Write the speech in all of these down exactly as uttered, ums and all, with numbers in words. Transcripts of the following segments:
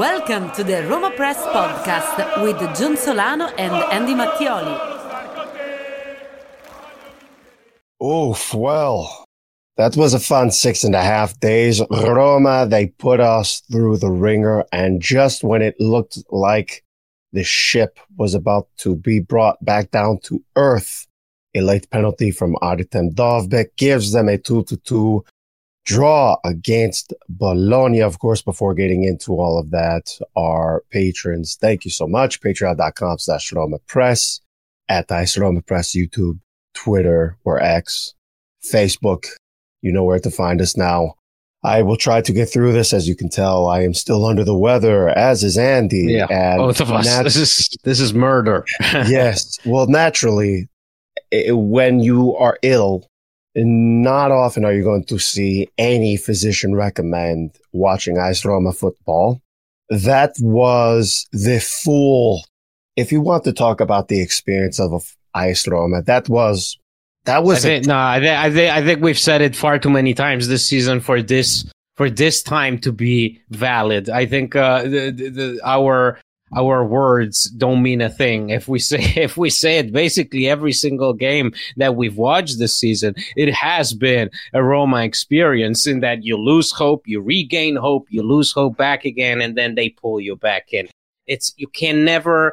Welcome to the Roma Press podcast with John Solano and Andy Mattioli. Oof, well, that was a fun six and a half days. Roma, they put us through the ringer, and just when it looked like the ship was about to be brought back down to earth, a late penalty from Artem Dovbyk gives them a two to two draw against Bologna. Of course, before getting into all of that, our patrons, thank you so much. Patreon.com slash Roma Press, at Ice Roma Press, YouTube, Twitter, or X, Facebook. You know where to find us now. I will try to get through this. As you can tell, I am still under the weather, as is Andy. Yeah, and both of us. Nat- this is this is murder. Yes. Well, naturally, it, when you are ill, not often are you going to see any physician recommend watching AS Roma football. That was the full, if you want to talk about the experience of AS Roma, that was, that was, I think, no, I, th- I, th- I think we've said it far too many times this season for this, for this time to be valid. I think, uh, the, the, the our, our words don't mean a thing. If we say, if we say it basically every single game that we've watched this season, it has been a Roma experience in that you lose hope, you regain hope, you lose hope back again, and then they pull you back in. It's, you can never,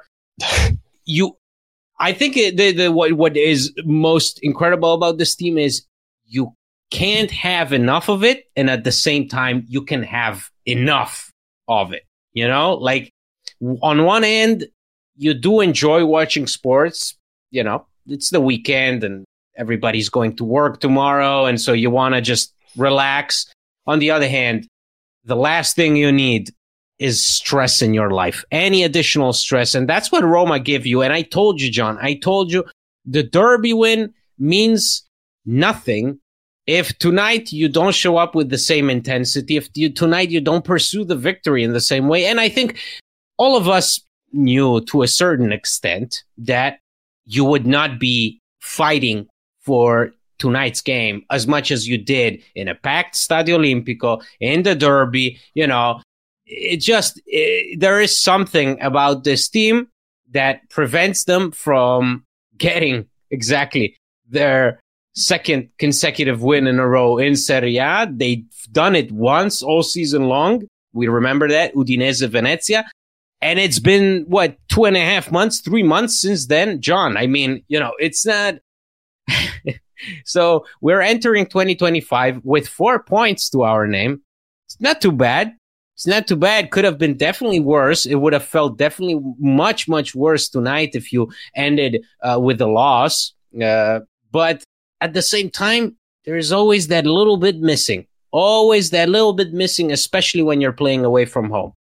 you, I think it, the, the, what, what is most incredible about this team is you can't have enough of it. And at the same time, you can have enough of it, you know, like, on one end, you do enjoy watching sports. You know, it's the weekend and everybody's going to work tomorrow. And so you want to just relax. On the other hand, the last thing you need is stress in your life, any additional stress. And that's what Roma give you. And I told you, John, I told you the Derby win means nothing if tonight you don't show up with the same intensity, if you, tonight you don't pursue the victory in the same way. And I think all of us knew to a certain extent that you would not be fighting for tonight's game as much as you did in a packed Stadio Olimpico, in the Derby. You know, it just, it, there is something about this team that prevents them from getting exactly their second consecutive win in a row in Serie A. They've done it once all season long. We remember that, Udinese Venezia. And it's been, what, two and a half months, three months since then, John. I mean, you know, it's not. So we're entering twenty twenty-five with four points to our name. It's not too bad. It's not too bad. Could have been definitely worse. It would have felt definitely much, much worse tonight if you ended uh, with a loss. Uh, but at the same time, there is always that little bit missing. Always that little bit missing, especially when you're playing away from home.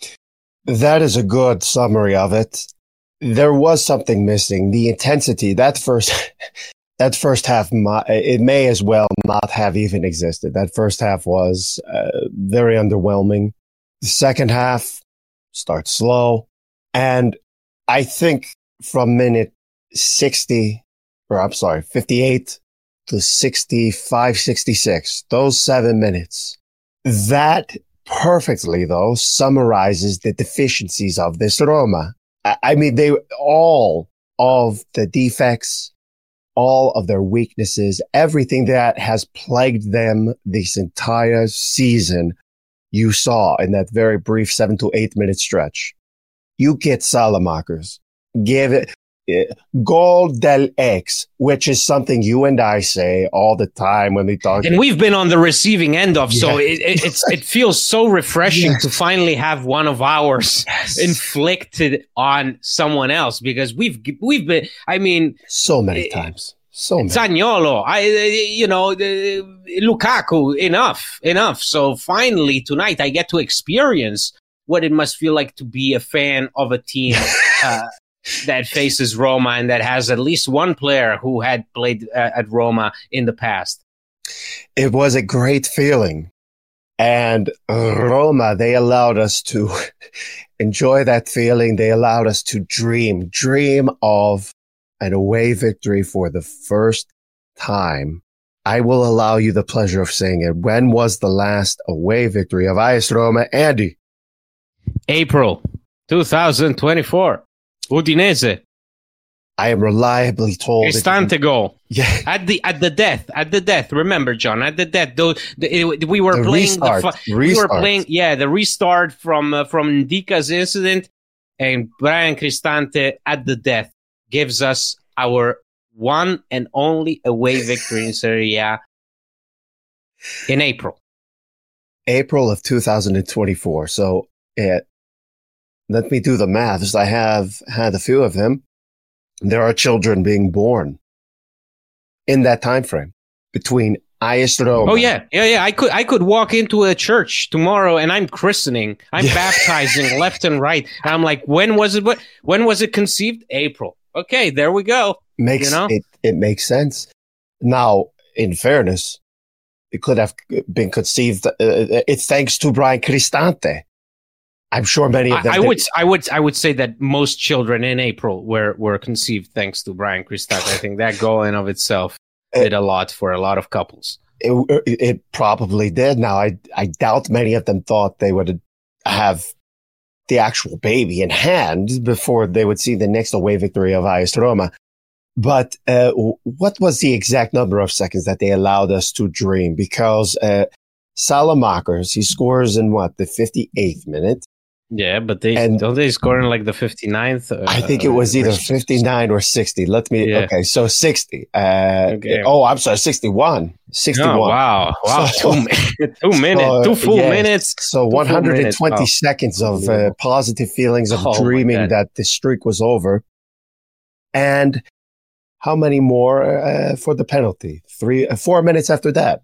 That is a good summary of it. There was something missing. The intensity, that first, that first half, it may as well not have even existed. That first half was uh, very underwhelming. The second half starts slow. And I think from minute sixty, or I'm sorry, fifty-eight to sixty-five, sixty-six, those seven minutes, that perfectly, though, summarizes the deficiencies of this Roma. I, I mean, they all of the defects, all of their weaknesses, everything that has plagued them this entire season, you saw in that very brief seven to eight minute stretch. You get Salamakers, give it uh, Gol del Ex, which is something you and I say all the time when we talk. And we've been on the receiving end of, yeah. so it, it, it's, it feels so refreshing yes. to finally have one of ours yes. inflicted on someone else, because we've, we've been, I mean, so many uh, times. So many. Zaniolo, I, you know, uh, Lukaku, enough, enough. So finally tonight I get to experience what it must feel like to be a fan of a team, uh, that faces Roma and that has at least one player who had played uh, at Roma in the past. It was a great feeling. And Roma, they allowed us to enjoy that feeling. They allowed us to dream, dream of an away victory for the first time. I will allow you the pleasure of saying it. When was the last away victory of AS Roma, Andy? April twenty twenty-four. Udinese. I am reliably told. Cristante goal. Yeah. At the at the death. At the death. Remember, John, at the death. Though the, we were the playing restart. the Fu- we were playing yeah, the restart from uh, from Ndika's incident, and Brian Cristante at the death gives us our one and only away victory in Serie A in April. April of two thousand twenty-four. So uh, let me do the maths. I have had a few of them. There are children being born in that time frame between AS Roma. Oh yeah, yeah, yeah. I could, I could walk into a church tomorrow and I'm christening, I'm Yeah. baptizing left and right. And I'm like, when was it? What? When was it conceived? April. Okay, there we go. Makes You know? it, it makes sense. Now, in fairness, it could have been conceived. Uh, it's thanks to Brian Cristante. I'm sure many of them. I, I did- would, I would, I would say that most children in April were were conceived thanks to Brian Cristante. I think that goal in of itself did a lot for a lot of couples. It, it probably did. Now, I I doubt many of them thought they would have the actual baby in hand before they would see the next away victory of AS Roma. But uh, what was the exact number of seconds that they allowed us to dream? Because uh, Salamakers, he scores in what, the fifty-eighth minute? Yeah, but they And- don't they score in like the fifty-ninth? Uh, I think it was either or- fifty-nine or sixty. Let me, Yeah. okay, so sixty. Uh, Okay. Oh, I'm sorry, sixty-one. sixty-one. Oh, wow, wow, So- two, mi- two minutes, So, two full yes. minutes. So full one hundred twenty minutes. Wow. seconds of uh, Unbelievable. positive feelings of Oh, my dreaming God. that the streak was over. And how many more uh, for the penalty? Three, uh, four minutes after that.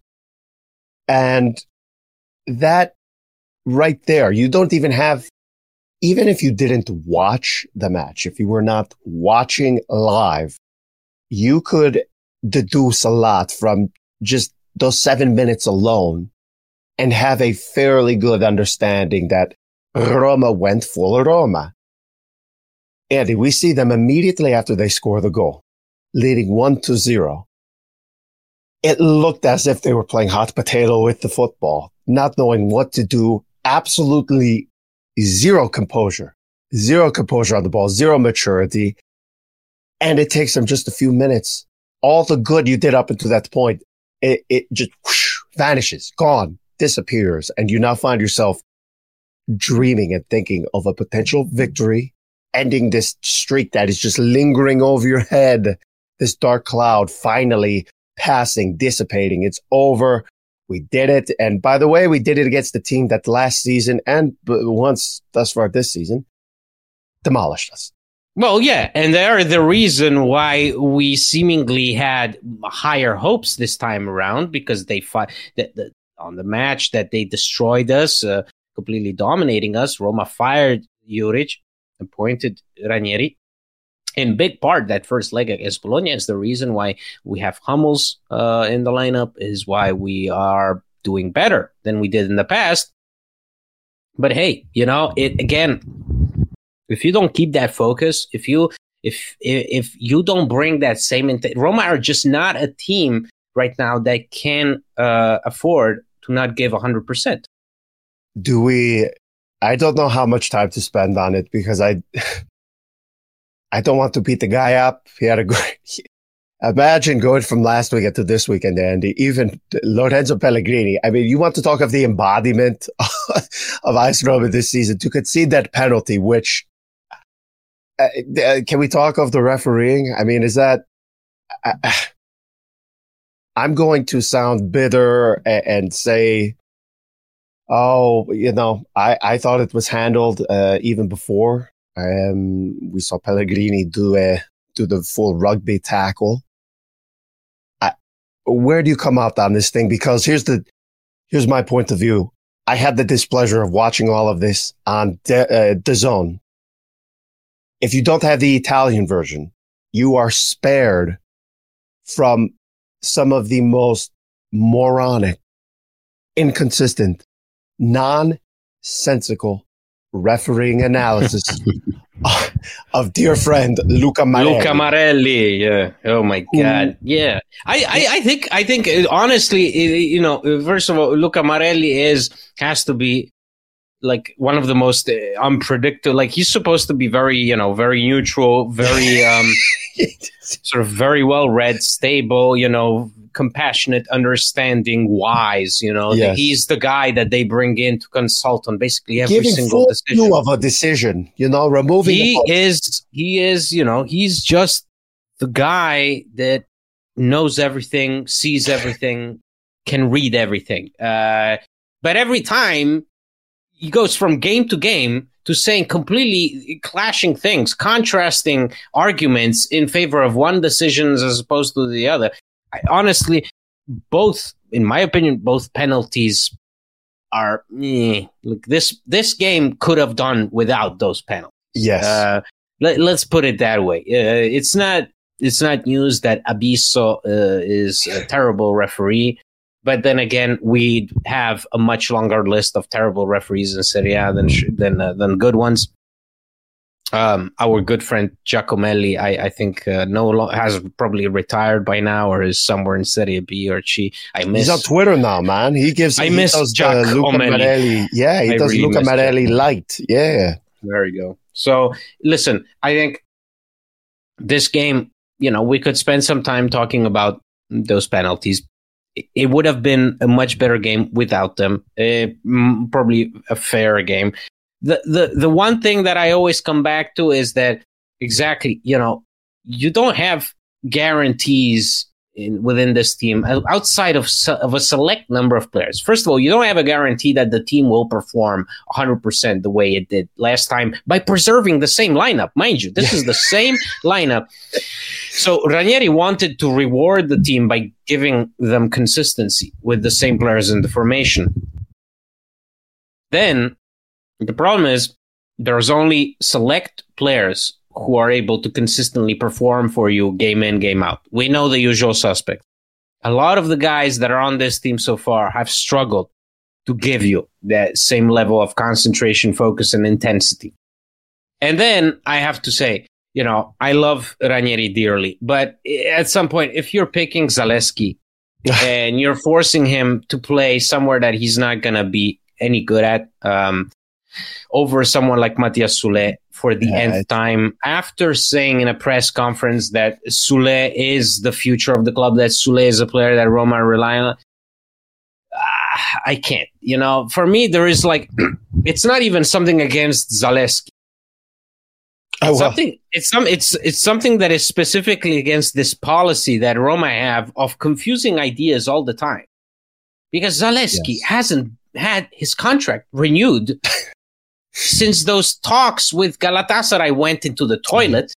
And that right there, you don't even have, even if you didn't watch the match, if you were not watching live, you could deduce a lot from just those seven minutes alone and have a fairly good understanding that Roma went full Roma. Andy, we see them immediately after they score the goal, leading one to zero. It looked as if they were playing hot potato with the football, not knowing what to do, absolutely zero composure, zero composure on the ball, zero maturity. And it takes them just a few minutes. All the good you did up until that point, it, it just whoosh, vanishes, gone, disappears. And you now find yourself dreaming and thinking of a potential victory, ending this streak that is just lingering over your head, this dark cloud finally passing, dissipating. It's over. We did it. And by the way, we did it against the team that last season and once thus far this season demolished us. Well, yeah, and they are the reason why we seemingly had higher hopes this time around, because they fi- the, the, on the match that they destroyed us, uh, completely dominating us. Roma fired Juric, appointed Ranieri. In big part, that first leg against Bologna is the reason why we have Hummels uh, in the lineup, is why we are doing better than we did in the past. But hey, you know, it again, if you don't keep that focus, if you if if you don't bring that same int- Roma are just not a team right now that can uh, afford to not give one hundred percent. Do we, I don't know how much time to spend on it because I, I don't want to beat the guy up. He had a great, imagine going from last weekend to this weekend, Andy, even Lorenzo Pellegrini. I mean, you want to talk of the embodiment of AS Roma this season, to concede that penalty, which, uh, can we talk of the refereeing? I mean, is that, uh, I'm going to sound bitter and, and say, oh, you know, I, I thought it was handled uh, even before. Um, we saw Pellegrini do a do the full rugby tackle. I, where do you come out on this thing? Because here's the here's my point of view. I had the displeasure of watching all of this on De, uh, DAZN. If you don't have the Italian version, you are spared from some of the most moronic, inconsistent, nonsensical refereeing analysis of dear friend Luca Marelli. Luca Marelli, yeah. Oh my God, yeah. I, I, I think, I think, uh, honestly, uh, you know, uh, first of all, Luca Marelli is has to be like one of the most unpredictable. Like he's supposed to be very, you know, very neutral, very um, sort of very well read, stable, you know, compassionate, understanding, wise. You know, Yes. he's the guy that they bring in to consult on basically every Giving single full decision. view of a decision, you know, removing He the is, he is, you know, he's just the guy that knows everything, sees everything, can read everything. Uh, but every time he goes from game to game to saying completely clashing things, contrasting arguments in favor of one decision as opposed to the other. I, honestly, both, in my opinion, both penalties are eh, look. This this game could have done without those penalties. yes. Uh, let, let's put it that way. Uh, it's not it's not news that Abisso uh, is a terrible referee. But then again, we have a much longer list of terrible referees in Serie A than than uh, than good ones. Um, our good friend Giacomelli, I, I think, uh, no lo- has probably retired by now, or is somewhere in Serie B or C. I miss. He's on Twitter now, man. He gives. I he miss does Jack the Luca O'Malley. Marelli. Yeah, he I does really Luca miss Marelli light. Yeah. There you go. So listen, I think this game, you know, we could spend some time talking about those penalties. It would have been a much better game without them. Uh, mm, probably a fairer game. The, the the one thing that I always come back to is that exactly, you know, you don't have guarantees in, within this team outside of of a select number of players. First of all, you don't have a guarantee that the team will perform one hundred percent the way it did last time by preserving the same lineup. Mind you, this is the same lineup. So Ranieri wanted to reward the team by giving them consistency with the same players in the formation. Then the problem is there's only select players who are able to consistently perform for you game in, game out. We know the usual suspects. A lot of the guys that are on this team so far have struggled to give you that same level of concentration, focus, and intensity. And then I have to say, you know, I love Ranieri dearly, but at some point, if you're picking Zalewski and you're forcing him to play somewhere that he's not going to be any good at, um, over someone like Matias Soulé for the Yeah, nth time, after saying in a press conference that Soulé is the future of the club, that Soulé is a player that Roma are relying on, uh, I can't. You know, for me, there is like, it's not even something against Zalewski. Oh, well. Something it's some it's it's something that is specifically against this policy that Roma have of confusing ideas all the time. Because Zalewski Yes. hasn't had his contract renewed since those talks with Galatasaray went into the toilet.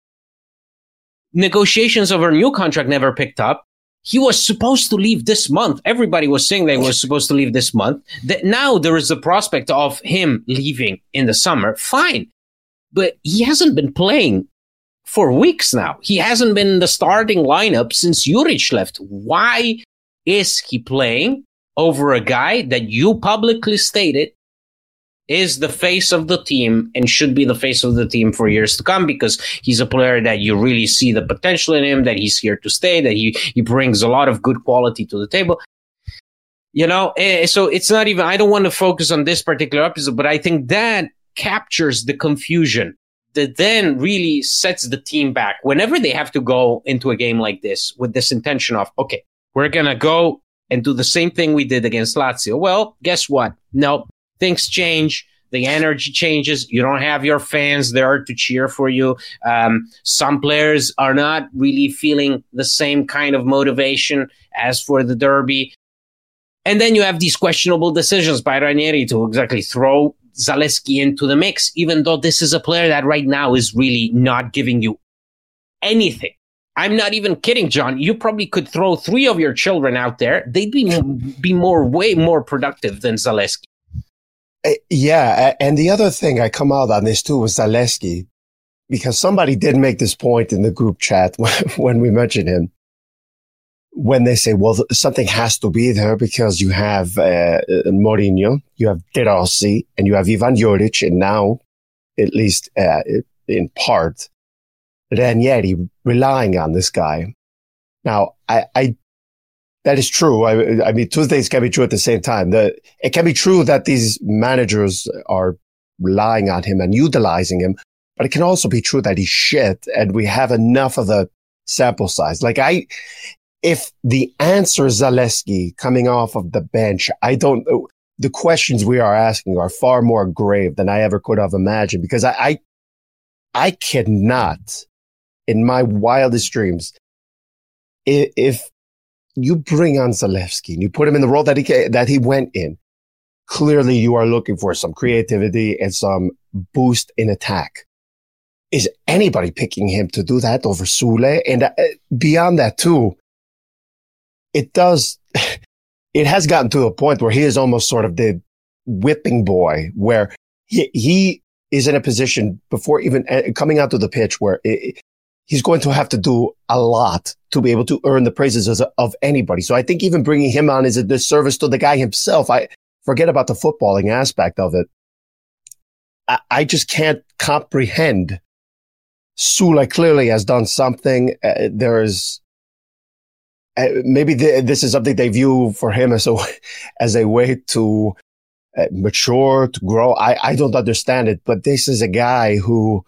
Negotiations over a new contract never picked up. He was supposed to leave this month. Everybody was saying they were supposed to leave this month. That now there is a prospect of him leaving in the summer. Fine. But he hasn't been playing for weeks now. He hasn't been in the starting lineup since Juric left. Why is he playing over a guy that you publicly stated is the face of the team and should be the face of the team for years to come, because he's a player that you really see the potential in him, that he's here to stay, that he, he brings a lot of good quality to the table. You know, eh, so it's not even, I don't want to focus on this particular episode, but I think that captures the confusion that then really sets the team back whenever they have to go into a game like this with this intention of, okay, we're going to go and do the same thing we did against Lazio. Well, guess what? No, things change. The energy changes. You don't have your fans there to cheer for you. Um, some players are not really feeling the same kind of motivation as for the derby. And then you have these questionable decisions by Ranieri to exactly throw Zalewski into the mix, even though this is a player that right now is really not giving you anything. I'm not even kidding, John. You probably could throw three of your children out there. They'd be, be more, way more productive than Zalewski. Uh, yeah, and the other thing I come out on this too was Zalewski, because somebody did make this point in the group chat when we mentioned him. When they say, well, something has to be there because you have uh, Mourinho, you have De Rossi, and you have Ivan Juric, and now, at least uh, in part, Ranieri relying on this guy. Now, I, I that is true. I, I mean, two things can be true at the same time. The, it can be true that these managers are relying on him and utilizing him, but it can also be true that he's shit and we have enough of a sample size. Like I, if the answer is Zalewski coming off of the bench, I don't, the questions we are asking are far more grave than I ever could have imagined, because I, I, I cannot in my wildest dreams, if, if you bring on Zalewski and you put him in the role that he, that he went in, clearly you are looking for some creativity and some boost in attack. Is anybody picking him to do that over Sule? And uh, beyond that too, it does, it has gotten to a point where he is almost sort of the whipping boy, where he, he is in a position before even coming out to the pitch where it, he's going to have to do a lot to be able to earn the praises of, of anybody. So I think even bringing him on is a disservice to the guy himself. I forget about the footballing aspect of it. I, I just can't comprehend. Sule clearly has done something. Uh, there is uh, maybe the, this is something they view for him as a as a way to uh, mature, to grow. I, I don't understand it, but this is a guy who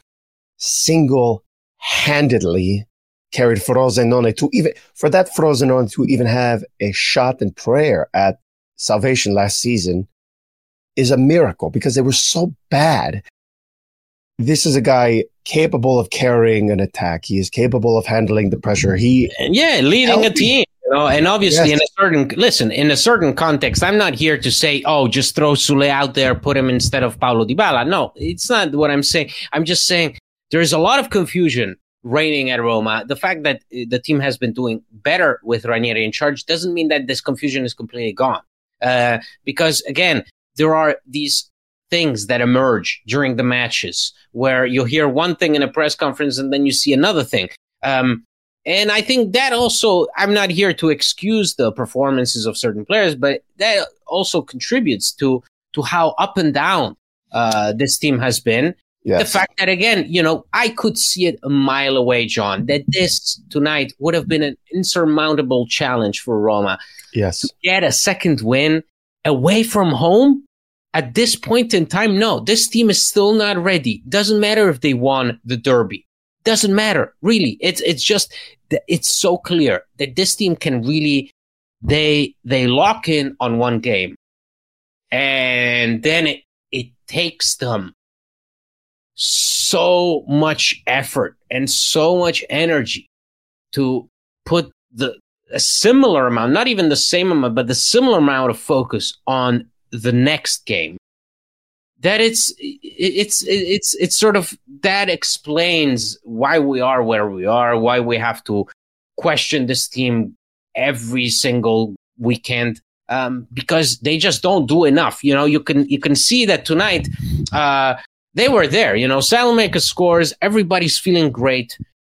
single-handedly carried Frosinone to even for that Frosinone to even have a shot in prayer at salvation last season is a miracle, because they were so bad. This is a guy capable of carrying an attack. He is capable of handling the pressure. He yeah, leading a team. You know, and obviously yes. in a certain listen, in a certain context, I'm not here to say, oh, just throw Sule out there, put him instead of Paulo Dybala. No, it's not what I'm saying. I'm just saying there's a lot of confusion reigning at Roma. The fact that the team has been doing better with Ranieri in charge doesn't mean that this confusion is completely gone. Uh, because again, there are these things that emerge during the matches where you hear one thing in a press conference and then you see another thing. Um, and I think that also, I'm not here to excuse the performances of certain players, but that also contributes to, to how up and down uh, this team has been. Yes. The fact that, again, you know, I could see it a mile away, John, that this tonight would have been an insurmountable challenge for Roma. Yes. To get a second win away from home. At this point in time, no, this team is still not ready. Doesn't matter if they won the derby. Doesn't matter, really. It's it's just, it's so clear that this team can really, they they lock in on one game. And then it, it takes them so much effort and so much energy to put the a similar amount, not even the same amount, but the similar amount of focus on the next game, that it's it's it's it's sort of that explains why we are where we are, why we have to question this team every single weekend, um, because they just don't do enough. You know, you can you can see that tonight uh, they were there. You know, Salamaker scores, everybody's feeling great.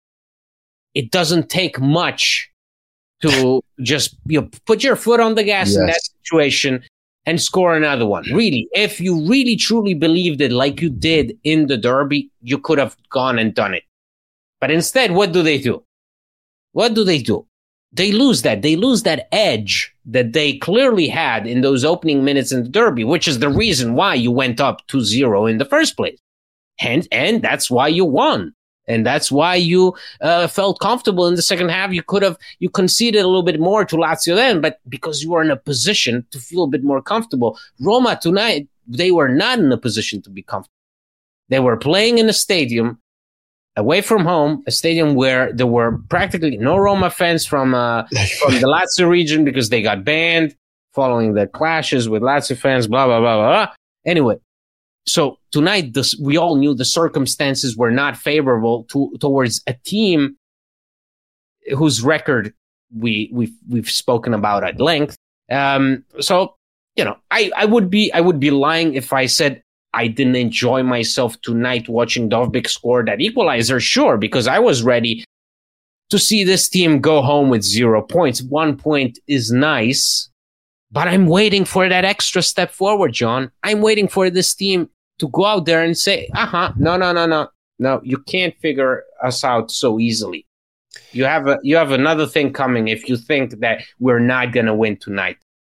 It doesn't take much to just, you know, put your foot on the gas yes. in that situation and score another one. Really, if you really truly believed it like you did in the derby, you could have gone and done it. But instead, what do they do? What do they do? They lose that. They lose that edge that they clearly had in those opening minutes in the derby, which is the reason why you went up two zero in the first place. And, and that's why you won. And that's why you uh, felt comfortable in the second half. You could have, you conceded a little bit more to Lazio then, but because you were in a position to feel a bit more comfortable. Roma tonight, they were not in a position to be comfortable. They were playing in a stadium away from home, a stadium where there were practically no Roma fans from, uh, from the Lazio region because they got banned following the clashes with Lazio fans, blah, blah, blah, blah, blah. Anyway. So tonight, this, we all knew the circumstances were not favorable to, towards a team whose record we, we've, we've spoken about at length. Um, so, you know, I, I would be, I would be lying if I said I didn't enjoy myself tonight watching Dovbyk score that equalizer. Sure, because I was ready to see this team go home with zero points. One point is nice. But I'm waiting for that extra step forward, John. I'm waiting for this team to go out there and say, uh-huh, no, no, no, no. No, you can't figure us out so easily. You have a, you have another thing coming if you think that we're not going to win tonight.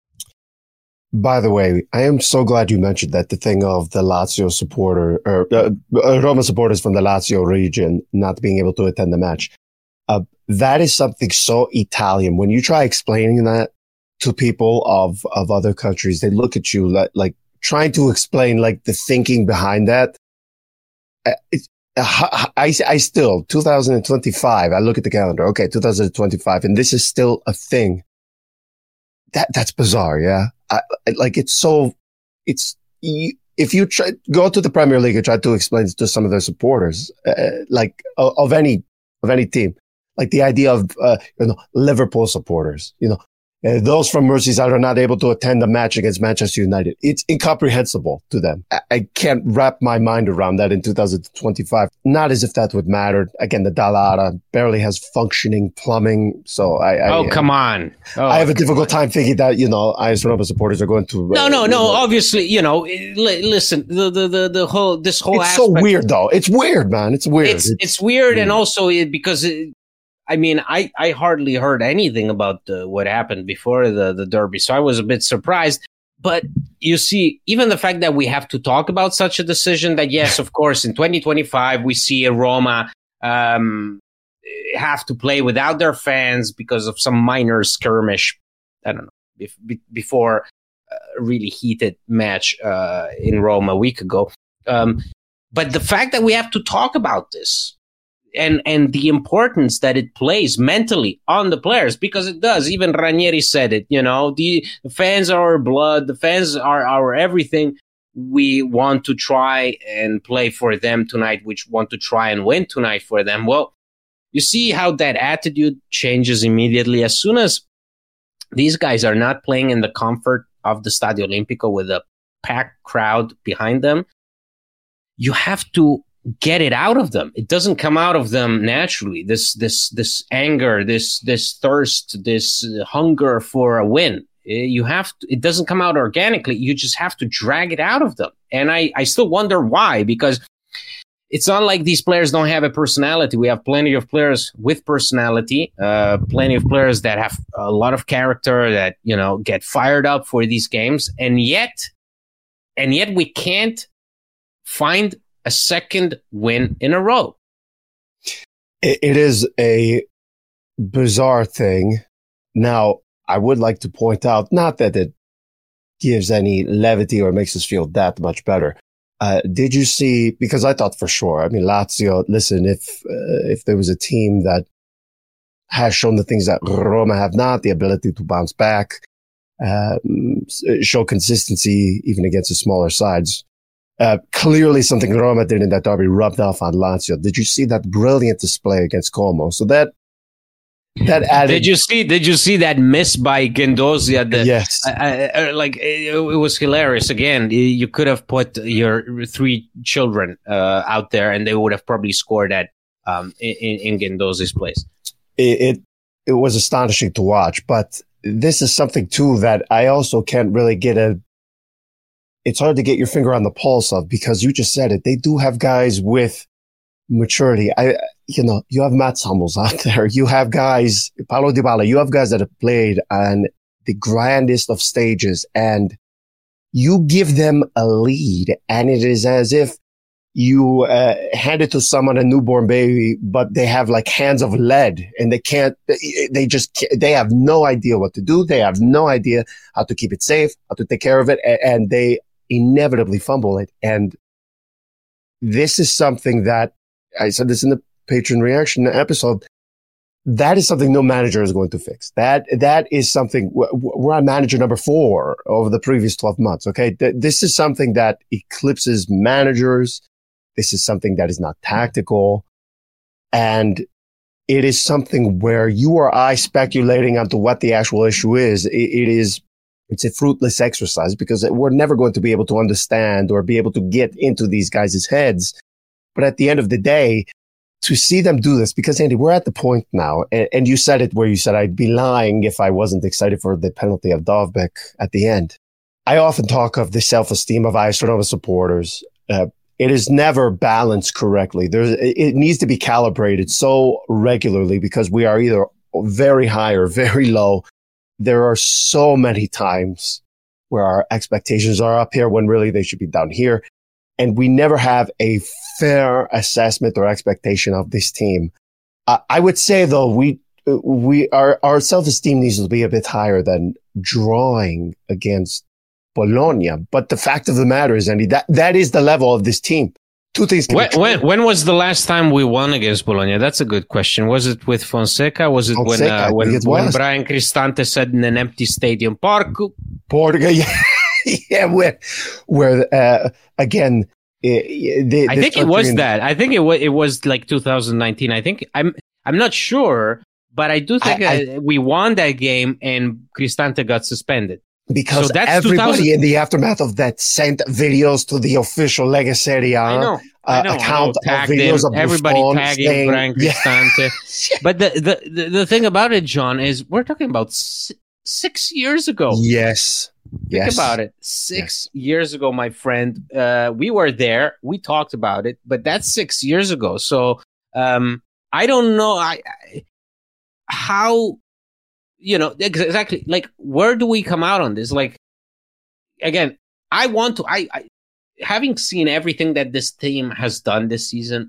By the way, I am so glad you mentioned that, the thing of the Lazio supporter, or uh, Roma supporters from the Lazio region not being able to attend the match. Uh, that is something so Italian. When you try explaining that to people of, of other countries, they look at you like, like trying to explain like the thinking behind that. Uh, it's, uh, I, I still, two thousand twenty-five, I look at the calendar. Okay, two thousand twenty-five, and this is still a thing. That, that's bizarre. Yeah. I, like it's so, it's, you, if you try, go to the Premier League and try to explain to some of their supporters, uh, like of, of any, of any team, like the idea of, uh, you know, Liverpool supporters, you know, uh, those from Merseyside are not able to attend a match against Manchester United. It's incomprehensible to them. I, I can't wrap my mind around that in two thousand twenty-five. Not as if that would matter. Again, the Dallara barely has functioning plumbing. So I, I oh, come on. Oh, I have a difficult time thinking that, you know, I S Roma supporters are going to. Uh, no, no, no. You know, obviously, you know, li- listen, the, the, the, the whole, this whole it's aspect. so weird though. It's weird, man. It's weird. It's, it's, it's weird. And also it, because it, I mean, I, I hardly heard anything about uh, what happened before the, the derby, so I was a bit surprised. But you see, even the fact that we have to talk about such a decision, that yes, of course, in twenty twenty-five, we see a Roma um, have to play without their fans because of some minor skirmish, I don't know, bef- before a really heated match uh, in Rome a week ago. Um, but the fact that we have to talk about this, and and the importance that it plays mentally on the players, because it does. Even Ranieri said it, you know, the, the fans are our blood, the fans are our everything. We want to try and play for them tonight, which want to try and win tonight for them. Well, you see how that attitude changes immediately. As soon as these guys are not playing in the comfort of the Stadio Olimpico with a packed crowd behind them, you have to get it out of them. It doesn't come out of them naturally. This, this, this anger, this, this thirst, this hunger for a win. You have to, it doesn't come out organically. You just have to drag it out of them. And I, I still wonder why, because it's not like these players don't have a personality. We have plenty of players with personality, uh, plenty of players that have a lot of character, that, you know, get fired up for these games. And yet, and yet we can't find a second win in a row. It is a bizarre thing. Now, I would like to point out, not that it gives any levity or makes us feel that much better. Uh, did you see, because I thought for sure, I mean, Lazio, listen, if, uh, if there was a team that has shown the things that Roma have not, the ability to bounce back, um, show consistency even against the smaller sides, Uh, clearly something Roma did in that derby rubbed off on Lazio. Did you see that brilliant display against Como? So that, that added. Did you see, did you see that miss by Guendouzi at the, yes. Uh, uh, like, it, it was hilarious. Again, you could have put your three children, uh, out there and they would have probably scored at, um, in, in Guendouzi's place. It, it, it was astonishing to watch, but this is something too that I also can't really get a, it's hard to get your finger on the pulse of, because you just said it. They do have guys with maturity. I, you know, you have Mats Hummels out there. You have guys, Paulo Dybala, you have guys that have played on the grandest of stages, and you give them a lead, and it is as if you uh, hand it to someone, a newborn baby, but they have like hands of lead, and they can't, they just, can't, they have no idea what to do. They have no idea how to keep it safe, how to take care of it, and they inevitably fumble it. And this is something that, I said this in the patron reaction episode, that is something no manager is going to fix. That, that is something, we're on manager number four over the previous twelve months. Okay. This is something that eclipses managers. This is something that is not tactical. And it is something where you or I speculating onto what the actual issue is. It, it is, it's a fruitless exercise, because we're never going to be able to understand or be able to get into these guys' heads. But at the end of the day, to see them do this, because Andy, we're at the point now, and, and you said it where you said I'd be lying if I wasn't excited for the penalty of Dovbyk at the end. I often talk of the self-esteem of I S Roma supporters. Uh, it is never balanced correctly. There's, it needs to be calibrated so regularly because we are either very high or very low. There are so many times where our expectations are up here when really they should be down here. And we never have a fair assessment or expectation of this team. Uh, I would say though, we, we, our, our self-esteem needs to be a bit higher than drawing against Bologna. But the fact of the matter is, Andy, that, that is the level of this team. Two things. When, when, when was the last time we won against Bologna? That's a good question. Was it with Fonseca? Was it Fonseca, when uh, when, when Brian Cristante said in an empty stadium, Porco? Portugal, yeah. yeah, where, where uh, again, it, the, I think it was in, that. I think it was, it was like two thousand nineteen. I think, I'm I'm not sure, but I do think I, I, we won that game and Cristante got suspended. Because so everybody in the aftermath of that sent videos to the official Lega Serie A I know, I know, uh, account I know. of videos him. of everybody Buffon tagging saying, Brian Cristante. Yeah. But the, the, the, the thing about it, John, is we're talking about s- six years ago. Yes. Think yes. about it. Six yes. years ago, my friend. Uh, we were there. We talked about it, but that's six years ago. So um, I don't know I, I how, you know, exactly, like, where do we come out on this? Like, again, I want to, I, I, having seen everything that this team has done this season,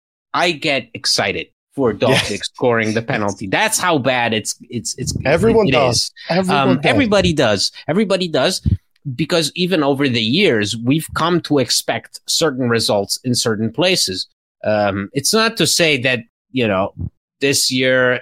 I get excited for Dovbyk yes. scoring the penalty. That's how bad it's, it's, it's, everyone it does. Everyone um, does. Everybody does. Everybody does. Because even over the years, we've come to expect certain results in certain places. Um, it's not to say that, you know, this year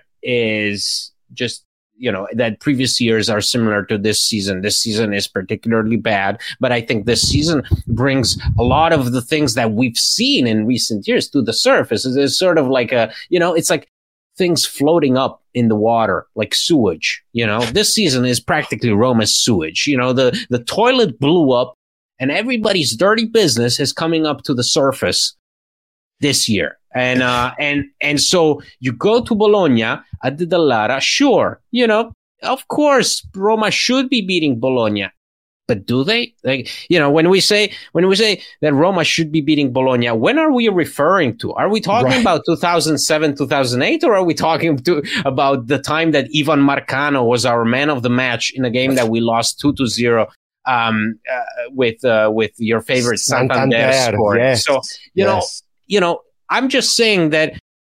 is just, you know, that previous years are similar to this season. This season is particularly bad, but I think this season brings a lot of the things that we've seen in recent years to the surface. It's sort of like a, you know, it's like things floating up in the water, like sewage. You know, this season is practically Roma's sewage. You know, the, the toilet blew up and everybody's dirty business is coming up to the surface this year. And, uh, and, and so you go to Bologna at the Dallara. Sure. You know, of course, Roma should be beating Bologna, but do they? Like, you know, when we say, when we say that Roma should be beating Bologna, when are we referring to? Are we talking right. about two thousand seven, two thousand eight, or are we talking to, about the time that Ivan Marcano was our man of the match in a game that we lost two to zero? Um, uh, with, uh, with your favorite Santander, Santander score. Yes. So, you yes. know, you know, I'm just saying that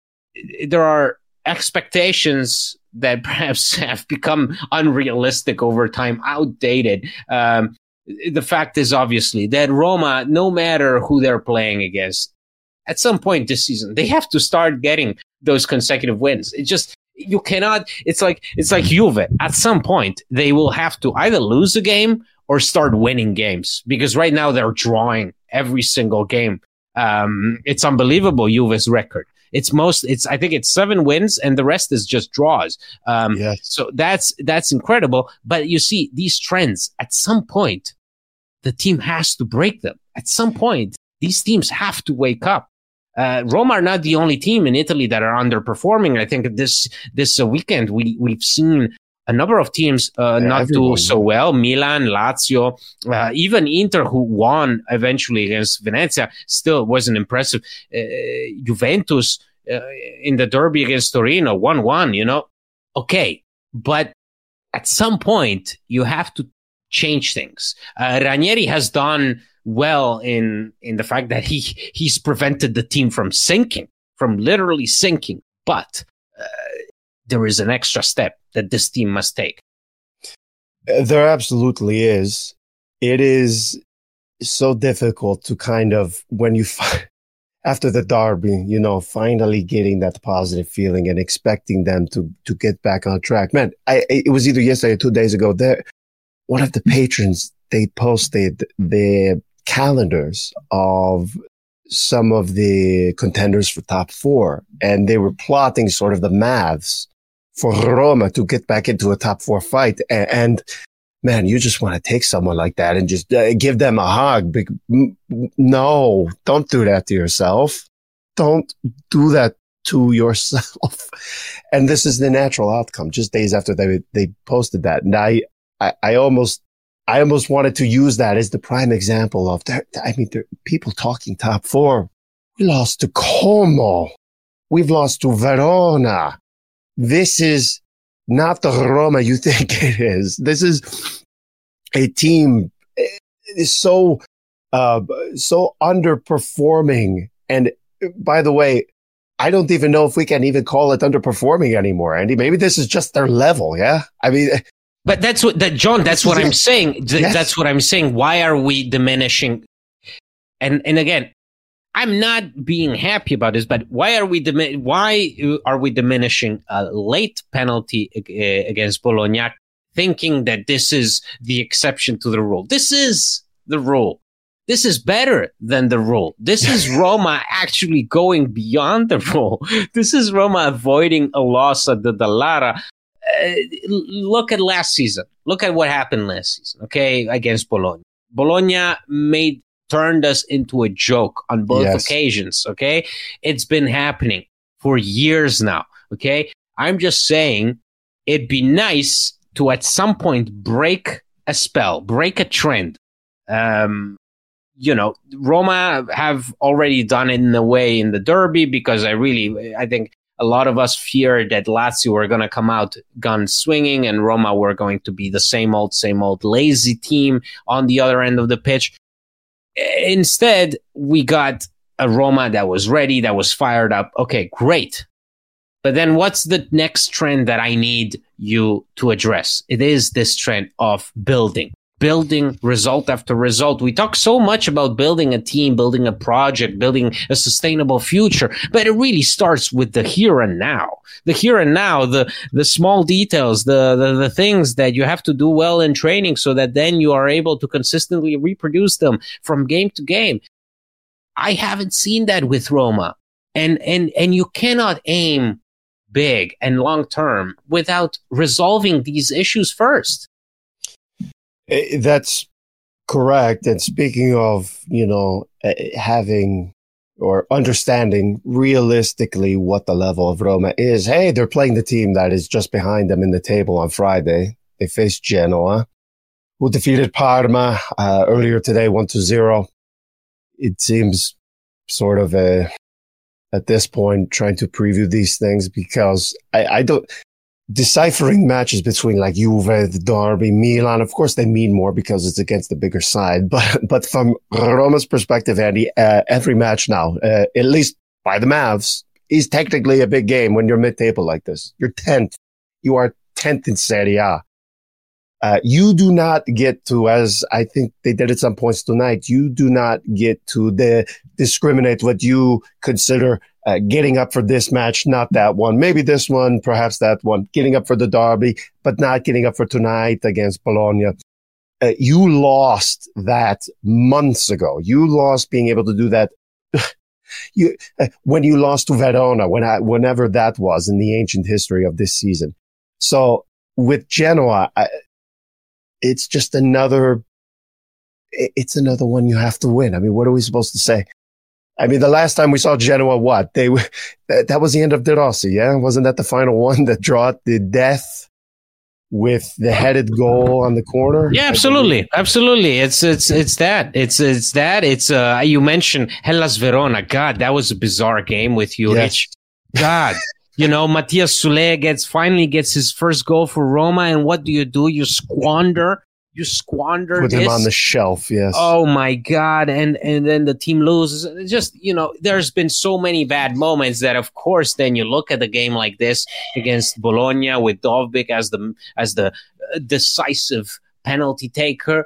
there are expectations that perhaps have become unrealistic over time, outdated. Um, the fact is obviously that Roma, no matter who they're playing against, at some point this season, they have to start getting those consecutive wins. It just, you cannot, it's like, it's like Juve. At some point, they will have to either lose a game or start winning games, because right now they're drawing every single game. Um, it's unbelievable, Juve's record. It's most, it's, I think it's seven wins and the rest is just draws. Um, yes. so that's, that's incredible. But you see these trends, at some point, the team has to break them. At some point, these teams have to wake up. Uh, Roma are not the only team in Italy that are underperforming. I think this, this uh, weekend, we, we've seen a number of teams uh, yeah, not everyone. do so well. Milan, Lazio, uh, even Inter, who won eventually against Venezia, still wasn't impressive. Uh, Juventus uh, in the derby against Torino, one one, you know. Okay, but at some point, you have to change things. Uh, Ranieri has done well in in the fact that he he's prevented the team from sinking, from literally sinking. But uh, there is an extra step that this team must take. There absolutely is. It is so difficult to kind of, when you, after the derby, you know, finally getting that positive feeling and expecting them to, to get back on track. Man, I, it was either yesterday or two days ago. There, one of the patrons, they posted the calendars of some of the contenders for top four, and they were plotting sort of the maths for Roma to get back into a top four fight. And, and man, you just want to take someone like that and just uh, give them a hug. No, don't do that to yourself. Don't do that to yourself. And this is the natural outcome, just days after they, they posted that. And I, I, I almost I almost wanted to use that as the prime example of that. I mean, there are people talking top four. We lost to Como. We've lost to Verona. This is not the Roma you think it is. This is a team is so uh, so underperforming. And by the way, I don't even know if we can even call it underperforming anymore, Andy. Maybe this is just their level. Yeah, I mean, but that's what that John. That's what I'm saying. Yes. That's what I'm saying. Why are we diminishing? And and again, I'm not being happy about this, but why are we dimi- why are we diminishing a late penalty against Bologna, thinking that this is the exception to the rule? This is the rule. This is better than the rule. This is Roma actually going beyond the rule. This is Roma avoiding a loss at the Dallara. Uh, look at last season. Look at what happened last season, okay, against Bologna. Bologna made turned us into a joke on both yes. occasions, okay? It's been happening for years now, okay? I'm just saying it'd be nice to at some point break a spell, break a trend. Um, you know, Roma have already done it in a way in the derby because I really, I think a lot of us feared that Lazio were going to come out gun swinging and Roma were going to be the same old, same old lazy team on the other end of the pitch. Instead, we got a Roma that was ready, that was fired up. Okay, great. But then what's the next trend that I need you to address? It is this trend of building. Building result after result. We talk so much about building a team, building a project, building a sustainable future, but it really starts with the here and now. The here and now, the the small details, the, the, the things that you have to do well in training so that then you are able to consistently reproduce them from game to game. I haven't seen that with Roma. And, and, and you cannot aim big and long term without resolving these issues first. That's correct. And speaking of, you know, having or understanding realistically what the level of Roma is, hey, they're playing the team that is just behind them in the table on Friday. They face Genoa, who defeated Parma uh, earlier today, one to zero. It seems sort of a, at this point, trying to preview these things because I, I don't... Deciphering matches between like Juve, the Derby, Milan, of course they mean more because it's against the bigger side. But but from Roma's perspective, Andy, uh, every match now, uh, at least by the Mavs, is technically a big game when you're mid-table like this. You're tenth. You are tenth in Serie A. Uh, you do not get to, as I think they did at some points tonight, you do not get to the, discriminate what you consider Uh, getting up for this match, not that one. Maybe this one, perhaps that one. Getting up for the derby, but not getting up for tonight against Bologna. Uh, you lost that months ago. You lost being able to do that you, uh, when you lost to Verona, when I, whenever that was in the ancient history of this season. So with Genoa, I, it's just another, it's another one you have to win. I mean, what are we supposed to say? I mean, the last time we saw Genoa, what? They that, that was the end of De Rossi, yeah? Wasn't that the final one that brought the death with the headed goal on the corner? Yeah, absolutely. Absolutely. It's it's it's that. It's it's that. It's uh you mentioned Hellas Verona. God, that was a bizarre game with you. Yes. God. You know, Matias Soulé gets finally gets his first goal for Roma, and what do you do? You squander You squander Put this. him on the shelf, yes. Oh my God. And and then the team loses. It's just, you know, there's been so many bad moments that of course then you look at a game like this against Bologna with Dovbyk as the as the decisive penalty taker.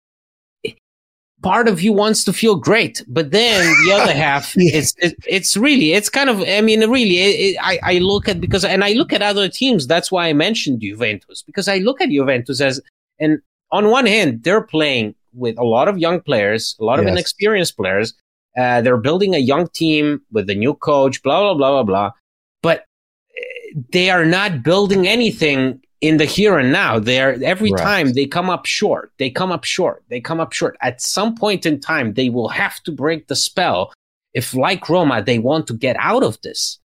Part of you wants to feel great, but then the other half, yeah. it's it, it's really, it's kind of, I mean, really, it, it, I, I look at, because, and I look at other teams, that's why I mentioned Juventus, because I look at Juventus as, and on one hand, they're playing with a lot of young players, a lot of yes. inexperienced players. Uh, they're building a young team with a new coach, blah, blah, blah, blah, blah. But they are not building anything in the here and now. They are, every right. time they come up short, they come up short, they come up short. At some point in time, they will have to break the spell if, like Roma, they want to get out of this.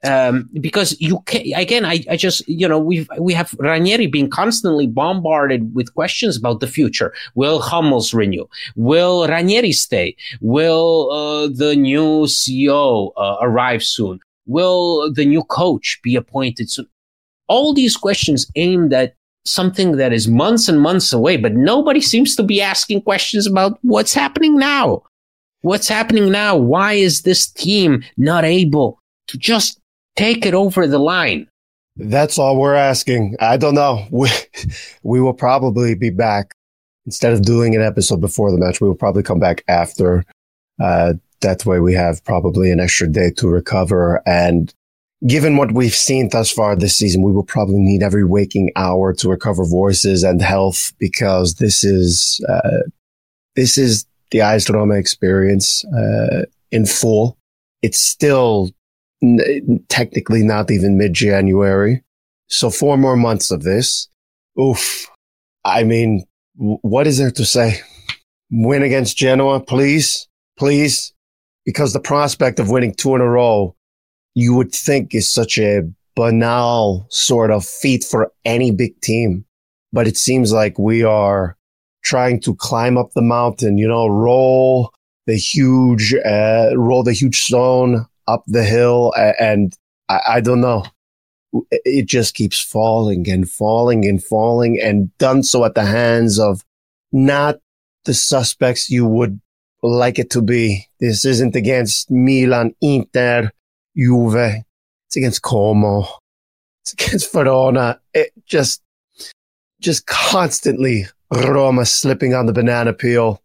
Um, because you can, again, I, I just, you know, we we have Ranieri being constantly bombarded with questions about the future. Will Hummels renew? Will Ranieri stay? Will uh, the new C E O uh, arrive soon? Will the new coach be appointed soon? All these questions aimed at something that is months and months away, but nobody seems to be asking questions about what's happening now. What's happening now? Why is this team not able to just take it over the line? That's all we're asking. I don't know. We, we will probably be back. Instead of doing an episode before the match, we will probably come back after. Uh, that way we have probably an extra day to recover. And given what we've seen thus far this season, we will probably need every waking hour to recover voices and health, because this is, uh, this is the AS Roma experience, uh, in full. It's still technically not even mid-January. So four more months of this. Oof. I mean, w- what is there to say? Win against Genoa, please, please. Because the prospect of winning two in a row, you would think is such a banal sort of feat for any big team. But it seems like we are trying to climb up the mountain, you know, roll the huge, uh, roll the huge stone up the hill, and I, I don't know. It just keeps falling and falling and falling, and done so at the hands of not the suspects you would like it to be. This isn't against Milan, Inter, Juve. It's against Como. It's against Verona. It just, just constantly Roma slipping on the banana peel.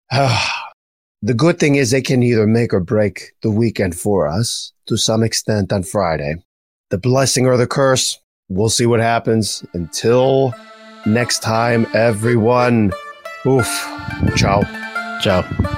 The good thing is they can either make or break the weekend for us to some extent on Friday. The blessing or the curse, we'll see what happens. Until next time, everyone. Oof. Ciao. Ciao.